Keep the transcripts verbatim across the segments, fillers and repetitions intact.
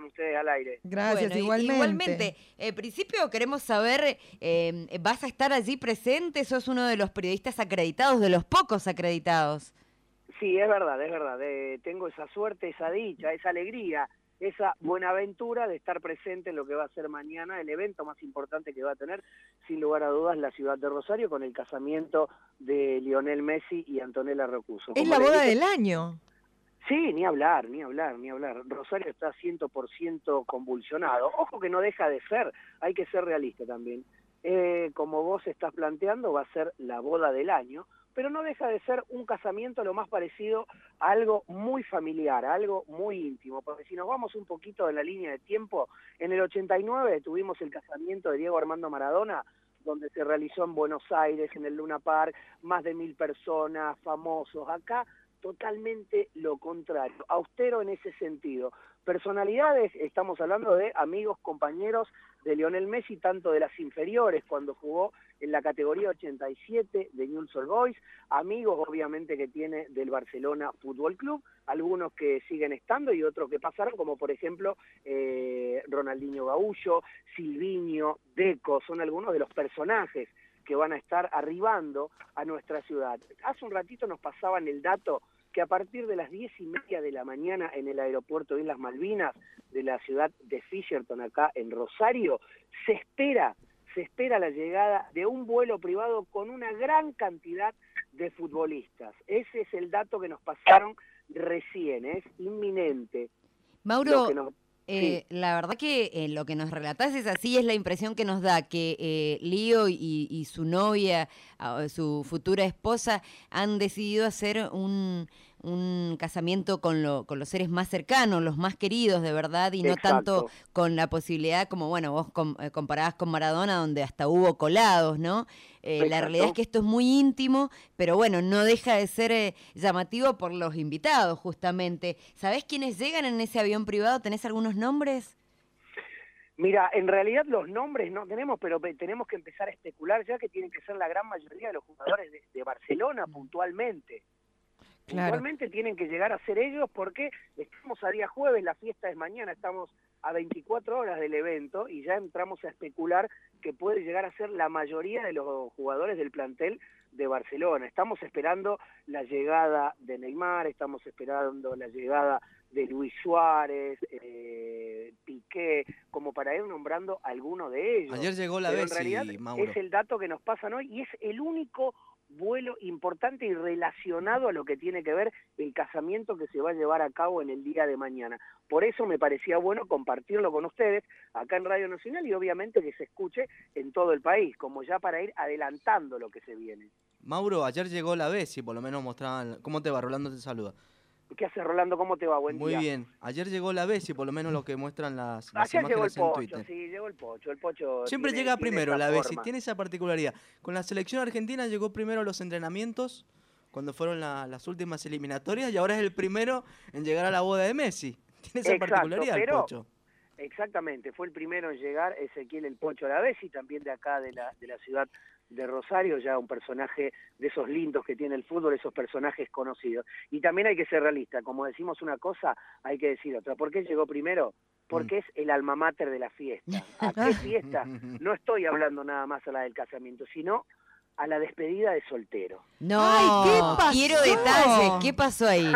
con ustedes al aire. Gracias, bueno, igualmente. Igualmente. En principio queremos saber, eh, ¿vas a estar allí presente? ¿Sos uno de los periodistas acreditados, de los pocos acreditados? Sí, es verdad, es verdad. Eh, tengo esa suerte, esa dicha, esa alegría, esa buenaventura de estar presente en lo que va a ser mañana el evento más importante que va a tener, sin lugar a dudas, la ciudad de Rosario, con el casamiento de Lionel Messi y Antonella Rocuso. Es Como la les boda dije, del año. sí, ni hablar, ni hablar, ni hablar. Rosario está cien por ciento convulsionado. Ojo que no deja de ser, hay que ser realista también. Eh, como vos estás planteando, va a ser la boda del año, pero no deja de ser un casamiento lo más parecido a algo muy familiar, a algo muy íntimo, porque si nos vamos un poquito en la línea de tiempo, en el ochenta y nueve tuvimos el casamiento de Diego Armando Maradona, donde se realizó en Buenos Aires, en el Luna Park, más de mil personas, famosos. Acá totalmente lo contrario, austero en ese sentido. Personalidades, estamos hablando de amigos, compañeros de Lionel Messi, tanto de las inferiores cuando jugó en la categoría ochenta y siete de Newell's Old Boys, amigos obviamente que tiene del Barcelona Fútbol Club, algunos que siguen estando y otros que pasaron, como por ejemplo eh, Ronaldinho Gaullo, Silvinho, Deco, son algunos de los personajes que van a estar arribando a nuestra ciudad. Hace un ratito nos pasaban el dato que a partir de las diez y media de la mañana en el aeropuerto de Islas Malvinas de la ciudad de Fisherton, acá en Rosario, se espera, se espera la llegada de un vuelo privado con una gran cantidad de futbolistas. Ese es el dato que nos pasaron recién, es inminente. Mauro, Lo nos... Eh, sí. La verdad que eh, lo que nos relatás es así, es la impresión que nos da, que eh, Lío y, y su novia, uh, su futura esposa, han decidido hacer un, un casamiento con, lo, con los seres más cercanos, los más queridos de verdad, y no Exacto. tanto con la posibilidad, como bueno, vos com, eh, comparabas con Maradona, donde hasta hubo colados, ¿no? Eh, la realidad es que esto es muy íntimo, pero bueno, no deja de ser eh, llamativo por los invitados, justamente. ¿Sabés quiénes llegan en ese avión privado? ¿Tenés algunos nombres? Mira, en realidad los nombres no tenemos, pero tenemos que empezar a especular ya que tienen que ser la gran mayoría de los jugadores de, de Barcelona puntualmente. Claro. Puntualmente tienen que llegar a ser ellos porque estamos a día jueves, la fiesta es mañana, estamos a veinticuatro horas del evento y ya entramos a especular que puede llegar a ser la mayoría de los jugadores del plantel de Barcelona. Estamos esperando la llegada de Neymar, estamos esperando la llegada de Luis Suárez, eh, Piqué, como para ir nombrando alguno de ellos. Ayer llegó la Pero Bessi, en realidad Mauro. es el dato que nos pasan hoy y es el único vuelo importante y relacionado a lo que tiene que ver el casamiento que se va a llevar a cabo en el día de mañana. Por eso me parecía bueno compartirlo con ustedes acá en Radio Nacional y obviamente que se escuche en todo el país, como ya para ir adelantando lo que se viene. Mauro, ayer llegó la Bessi, por lo menos mostraban... ¿Cómo te va? Rolando te saluda. ¿Qué hace, Rolando? ¿Cómo te va? Buen Muy día. Muy bien. Ayer llegó la Bessi, por lo menos lo que muestran las, las Ayer llegó el imágenes en Pocho, Twitter. sí, llegó el Pocho. El Pocho Siempre tiene, llega tiene primero esa la Bessi, forma. tiene esa particularidad. Con la selección argentina llegó primero a los entrenamientos, cuando fueron la, las últimas eliminatorias, y ahora es el primero en llegar a la boda de Messi. Tiene esa Exacto, particularidad pero, el Pocho. Exactamente, fue el primero en llegar Ezequiel el Pocho Lavesi, también de acá de la, de la ciudad de Rosario, ya un personaje de esos lindos que tiene el fútbol, esos personajes conocidos. Y también hay que ser realista, como decimos una cosa, hay que decir otra. ¿Por qué llegó primero? Porque mm. es el alma mater de la fiesta. ¿A qué fiesta? No estoy hablando nada más a la del casamiento, sino a la despedida de soltero. No, Ay, ¿qué pasó? Quiero detalles, ¿qué pasó ahí?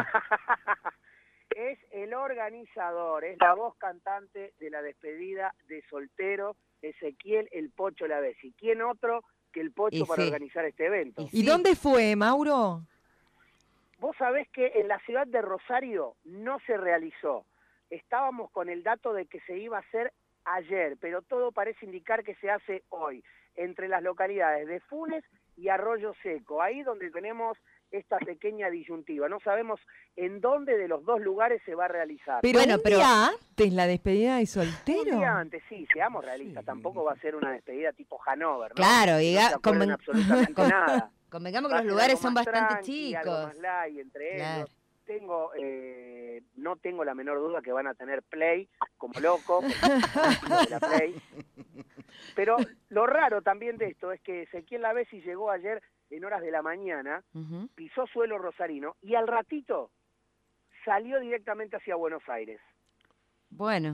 Es el organizador, es la voz cantante de la despedida de soltero, Ezequiel el Pocho Lavesi. ¿Quién otro que el Pocho y para sí. organizar este evento? ¿Y, sí. ¿Y dónde fue, Mauro? Vos sabés que en la ciudad de Rosario no se realizó. Estábamos con el dato de que se iba a hacer ayer, pero todo parece indicar que se hace hoy, entre las localidades de Funes y Arroyo Seco, ahí donde tenemos esta pequeña disyuntiva. No sabemos en dónde de los dos lugares se va a realizar. Pero bueno, un pero día antes la despedida de soltero. Un día antes, sí, seamos realistas, sí. Tampoco va a ser una despedida tipo Hanover, ¿no? Claro, diga, no se acuerdan absolutamente nada. Convengamos que los lugares son bastante tranqui, chicos. Algo más light entre claro. ellos. Tengo, eh, no tengo la menor duda que van a tener play, como loco, de la play. Pero lo raro también de esto es que Ezequiel Lavesi llegó ayer en horas de la mañana, uh-huh. pisó suelo rosarino y al ratito salió directamente hacia Buenos Aires. Bueno.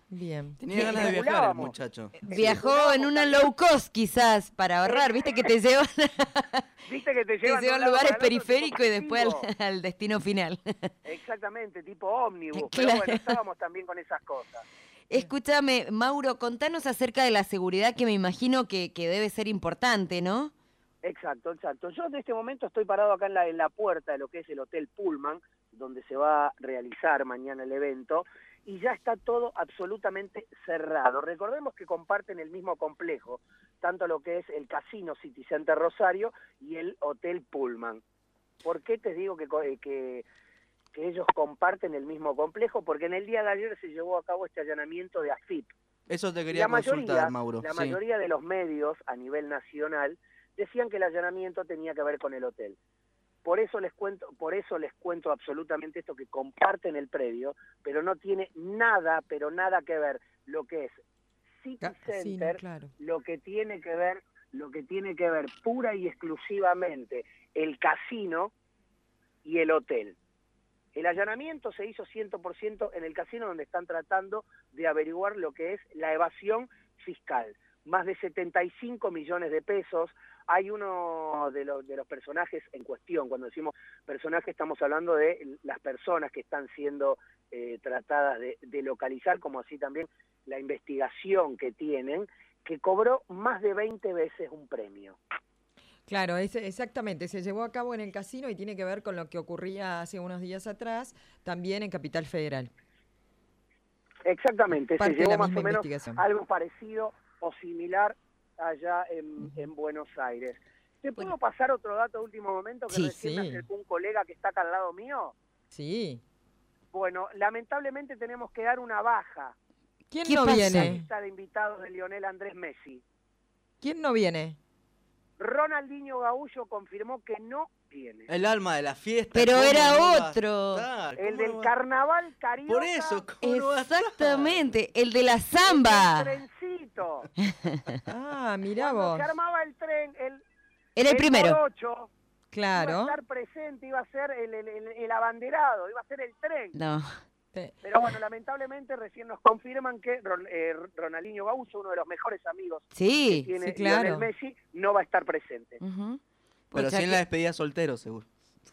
Bien. Tenía ganas de viajar el Especulábamos. muchacho. Viajó en una low cost quizás para ahorrar, viste que te llevan, Viste que te te llevan de llevan un lado lugares para el otro, tipo periféricos y después al, colectivo. al destino final. Exactamente, tipo ómnibus. Pero Claro. bueno, estábamos también con esas cosas. Escúchame, Mauro, contanos acerca de la seguridad que me imagino que, que debe ser importante, ¿no? Exacto, exacto. Yo en este momento estoy parado acá en la, en la puerta de lo que es el Hotel Pullman, donde se va a realizar mañana el evento, y ya está todo absolutamente cerrado. Recordemos que comparten el mismo complejo, tanto lo que es el Casino City Center Rosario y el Hotel Pullman. ¿Por qué te digo que, co- eh, que, que ellos comparten el mismo complejo? Porque en el día de ayer se llevó a cabo este allanamiento de A F I P. Eso te Y quería la consultar, mayoría, Mauro. la Sí. mayoría de los medios a nivel nacional decían que el allanamiento tenía que ver con el hotel. Por eso les cuento, por eso les cuento absolutamente esto, que comparten el predio, pero no tiene nada, pero nada que ver lo que es City Casino, Center, claro. lo que tiene que ver, lo que tiene que ver pura y exclusivamente el casino y el hotel. El allanamiento se hizo cien por ciento en el casino, donde están tratando de averiguar lo que es la evasión fiscal. Más de setenta y cinco millones de pesos. Hay uno de los, de los personajes en cuestión. Cuando decimos personaje estamos hablando de las personas que están siendo eh, tratadas de, de localizar, como así también la investigación que tienen, que cobró más de veinte veces un premio. Claro, es, exactamente. Se llevó a cabo en el casino y tiene que ver con lo que ocurría hace unos días atrás, también en Capital Federal. Exactamente, Parte se de llevó la más misma o menos investigación. algo parecido o similar allá en, en Buenos Aires. ¿Te puedo Bueno. pasar otro dato de último momento que Sí, recién me sí. acercó un colega que está acá al lado mío? Sí. Bueno, lamentablemente tenemos que dar una baja ¿Quién ¿Qué no pasa? en la viene? lista de invitados de Lionel Andrés Messi. ¿Quién no viene? Ronaldinho Gaullo confirmó que no viene. El alma de la fiesta. Pero ¿cómo era no va a otro. estar? El ¿Cómo del no va- carnaval carioca. Por eso, ¿cómo no va a estar? Exactamente, el de la El samba. trencito. Ah, mirá Cuando vos. se armaba el tren, el, Era el primero. morocho iba a Claro. estar presente, iba a ser el, el- el- el abanderado, iba a ser el tren. No. Te- Pero bueno, lamentablemente recién nos confirman que Ron- eh, Ronaldinho Gaúcho, uno de los mejores amigos que Sí. tiene sí, claro. Lionel Messi, no va a estar presente. Ujú. Pero Pucha, sí en la que- despedida soltero, seguro.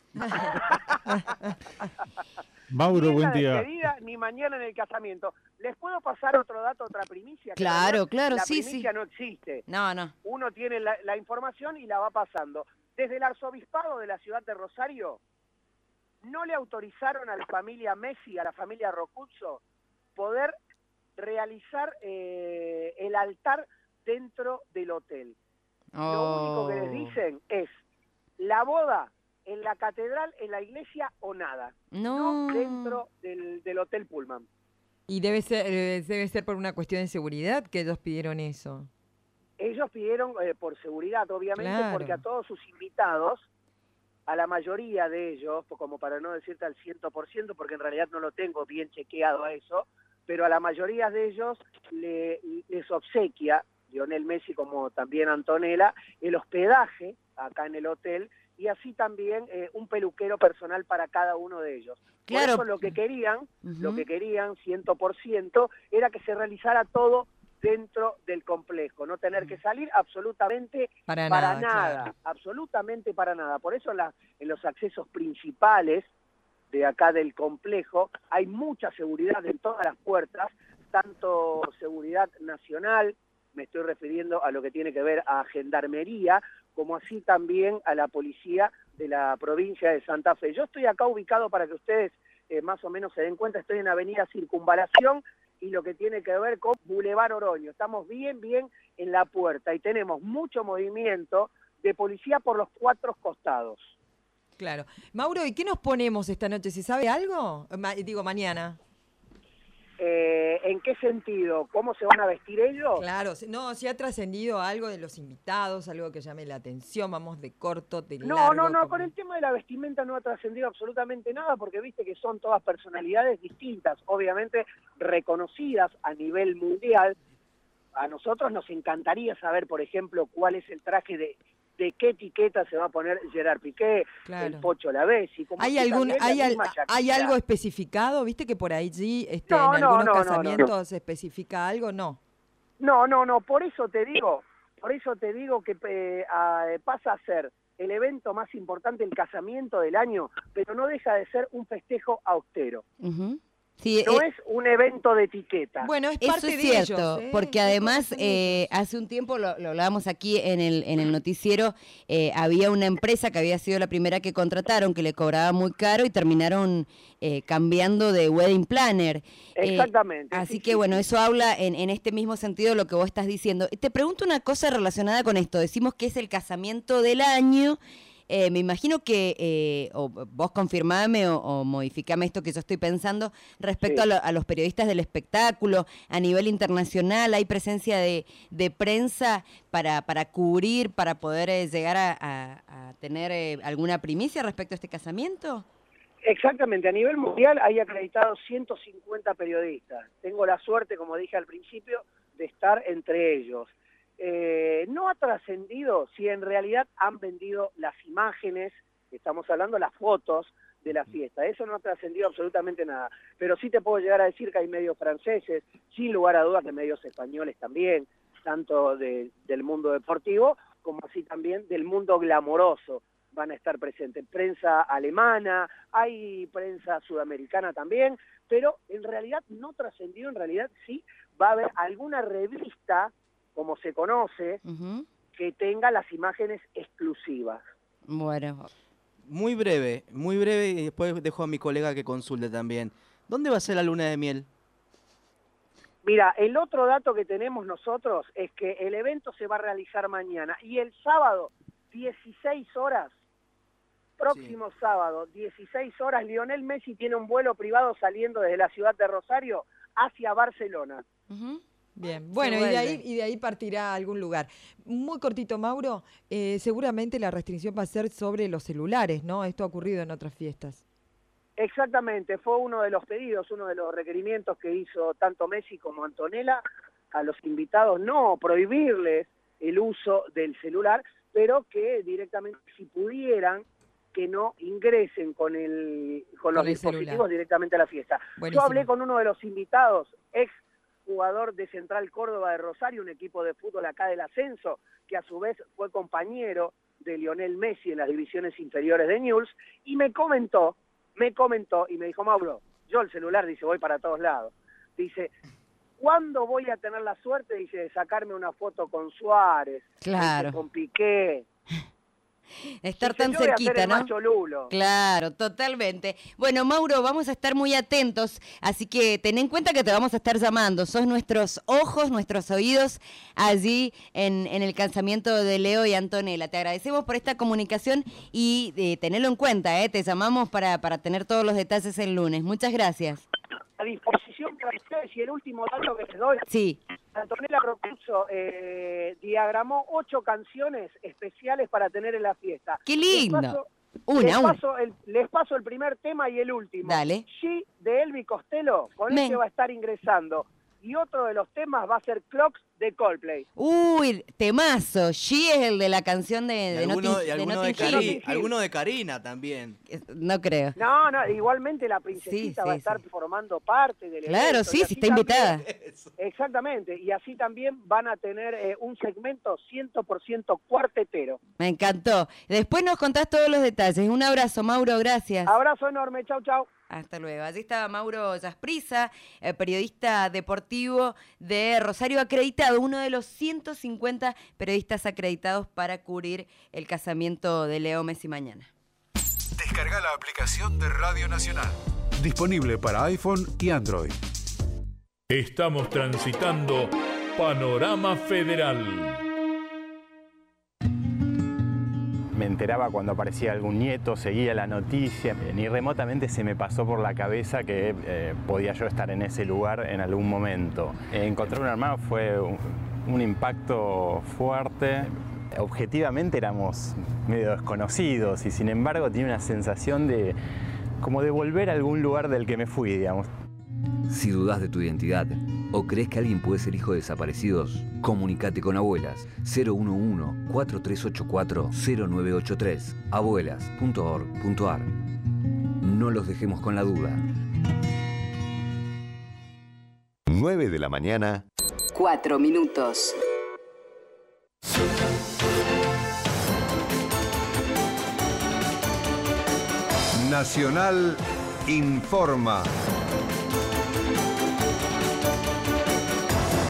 Mauro, Ni en buen la día. despedida, ni mañana en el casamiento. ¿Les puedo pasar otro dato, otra primicia? Que en Claro, realidad claro, la sí, primicia sí. no existe. No, no. Uno tiene la, la información y la va pasando. Desde el arzobispado de la ciudad de Rosario, no le autorizaron a la familia Messi, a la familia Rocuzzo, poder realizar eh, el altar dentro del hotel. Lo único que les Oh. dicen es la boda en la catedral, en la iglesia o nada. No. No dentro del, del Hotel Pullman. Y debe ser, eh, debe ser por una cuestión de seguridad que ellos pidieron eso. Ellos pidieron eh, por seguridad, obviamente, Claro. porque a todos sus invitados, a la mayoría de ellos, como para no decirte al cien por ciento, porque en realidad no lo tengo bien chequeado a eso, pero a la mayoría de ellos le, les obsequia, Lionel Messi como también Antonella, el hospedaje acá en el hotel, y así también eh, un peluquero personal para cada uno de ellos. Claro. Por eso lo que querían, Ujú. lo que querían, cien por ciento, era que se realizara todo dentro del complejo, no tener que salir absolutamente Para, para nada, nada, claro. absolutamente para nada. Por eso en, la- en los accesos principales de acá del complejo hay mucha seguridad en todas las puertas, tanto seguridad nacional, me estoy refiriendo a lo que tiene que ver a Gendarmería, como así también a la policía de la provincia de Santa Fe. Yo estoy acá ubicado para que ustedes eh, más o menos se den cuenta, estoy en Avenida Circunvalación y lo que tiene que ver con Boulevard Oroño. Estamos bien, bien en la puerta y tenemos mucho movimiento de policía por los cuatro costados. Claro. Mauro, ¿y qué nos ponemos esta noche? ¿Se sabe algo? Ma- digo, mañana. Eh, ¿En qué sentido? ¿Cómo se van a vestir ellos? Claro, si- no, si ha trascendido algo de los invitados, algo que llame la atención, vamos de corto, de No, largo. no, no, como- con el tema de la vestimenta no ha trascendido absolutamente nada porque viste que son todas personalidades distintas, obviamente reconocidas a nivel mundial. A nosotros nos encantaría saber, por ejemplo, cuál es el traje de de qué etiqueta se va a poner Gerard Piqué, Claro. el Pocho Lavezzi. Como ¿Hay así algún también la hay, al- misma hay Shakira. algo especificado? ¿Viste que por allí este, No, en no, algunos no, no, no. casamientos se especifica algo? No. No, no, no, por eso te digo, por eso te digo que eh, a- pasa a ser el evento más importante, el casamiento del año, pero no deja de ser un festejo austero. Ujú. Sí, No eh, es un evento de etiqueta. Bueno, es Eso parte es de cierto, ellos, ¿eh? porque Es además parte de eh, ellos. hace un tiempo, lo, lo hablábamos aquí en el, en el noticiero, eh, había una empresa que había sido la primera que contrataron, que le cobraba muy caro y terminaron eh, cambiando de wedding planner. Eh, Exactamente. así sí, que sí, bueno, sí. eso habla en, en este mismo sentido de lo que vos estás diciendo. Te pregunto una cosa relacionada con esto. Decimos que es el casamiento del año. Eh, me imagino que, eh, o vos confirmame o, o modificame esto que yo estoy pensando, respecto Sí. a, lo- a los periodistas del espectáculo, a nivel internacional, ¿hay presencia de, de prensa para, para cubrir, para poder eh, llegar a, a- a tener eh, alguna primicia respecto a este casamiento? Exactamente, a nivel mundial hay acreditados ciento cincuenta periodistas. Tengo la suerte, como dije al principio, de estar entre ellos. Eh, no ha trascendido si en realidad han vendido las imágenes, estamos hablando las fotos de la fiesta, eso no ha trascendido absolutamente nada, pero sí te puedo llegar a decir que hay medios franceses, sin lugar a dudas de medios españoles también, tanto de, del mundo deportivo como así también del mundo glamoroso van a estar presentes, prensa alemana, hay prensa sudamericana también, pero en realidad no trascendió, en realidad sí va a haber alguna revista, como se conoce, Ujú. que tenga las imágenes exclusivas. Bueno, Muy breve, muy breve y después dejo a mi colega que consulte también. ¿Dónde va a ser la luna de miel? Mira, el otro dato que tenemos nosotros es que el evento se va a realizar mañana y el sábado, dieciséis horas, próximo sí. sábado, dieciséis horas, Lionel Messi tiene un vuelo privado saliendo desde la ciudad de Rosario hacia Barcelona. ujú. Bien, bueno, y de, ahí, y de ahí partirá a algún lugar. Muy cortito, Mauro, eh, seguramente la restricción va a ser sobre los celulares, ¿no? Esto ha ocurrido en otras fiestas. Exactamente, fue uno de los pedidos, uno de los requerimientos que hizo tanto Messi como Antonella a los invitados, no prohibirles el uso del celular, pero que directamente, si pudieran, que no ingresen con el con, con los dispositivos celular. directamente a la fiesta. Buenísimo. Yo hablé con uno de los invitados, ex jugador de Central Córdoba de Rosario, un equipo de fútbol acá del ascenso, que a su vez fue compañero de Lionel Messi en las divisiones inferiores de Newell's, y me comentó, me comentó, y me dijo, Mauro, yo el celular, dice, voy para todos lados. Dice, ¿cuándo voy a tener la suerte, dice, de sacarme una foto con Suárez, claro. dice, con Piqué? Estar dice, tan yo voy a cerquita, hacer el ¿no? macho Lulo. Claro, totalmente. Bueno, Mauro, vamos a estar muy atentos, así que ten en cuenta que te vamos a estar llamando. Sos nuestros ojos, nuestros oídos allí en, en el casamiento de Leo y Antonella. Te agradecemos por esta comunicación y eh, tenerlo en cuenta, ¿eh? Te llamamos para, para tener todos los detalles el lunes. Muchas gracias. A disposición para ustedes, y el último dato que les doy. Sí. Antonella propuso, eh, diagramó ocho canciones especiales para tener en la fiesta. ¡Qué lindo! Les paso, una, les una. paso el, les paso el primer tema y el último. Dale. She de Elvis Costello, con Men. el que va a estar ingresando. Y otro de los temas va a ser Clocks de Coldplay. Uy, temazo. She es el de la canción de, de alguno, Notting, y alguno, de de Notting Cari, Hill. alguno de Karina también. No creo. No, no, igualmente la princesita Sí, sí, va a estar sí. formando parte del Claro, evento. sí, y sí así está también- invitada. Exactamente, y así también van a tener eh, un segmento cien por ciento cuartetero. Me encantó. Después nos contás todos los detalles. Un abrazo, Mauro, gracias. Abrazo enorme, chau, chau. Hasta luego. Allí estaba Mauro Yasprisa, eh, periodista deportivo de Rosario acreditado, uno de los ciento cincuenta periodistas acreditados para cubrir el casamiento de Leo Messi mañana. Descarga la aplicación de Radio Nacional. Disponible para iPhone y Android. Estamos transitando Panorama Federal. Me enteraba cuando aparecía algún nieto, seguía la noticia. Ni remotamente se me pasó por la cabeza que eh, podía yo estar en ese lugar en algún momento. Encontrar un hermano fue un, un impacto fuerte. Objetivamente éramos medio desconocidos y sin embargo tenía una sensación de como de volver a algún lugar del que me fui, digamos. Si dudas de tu identidad o crees que alguien puede ser hijo de desaparecidos, comunicate con Abuelas cero uno uno, cuatro tres ocho cuatro, cero nueve ocho tres, abuelas punto org punto ar. No los dejemos con la duda. nueve de la mañana. Cuatro minutos. Nacional informa.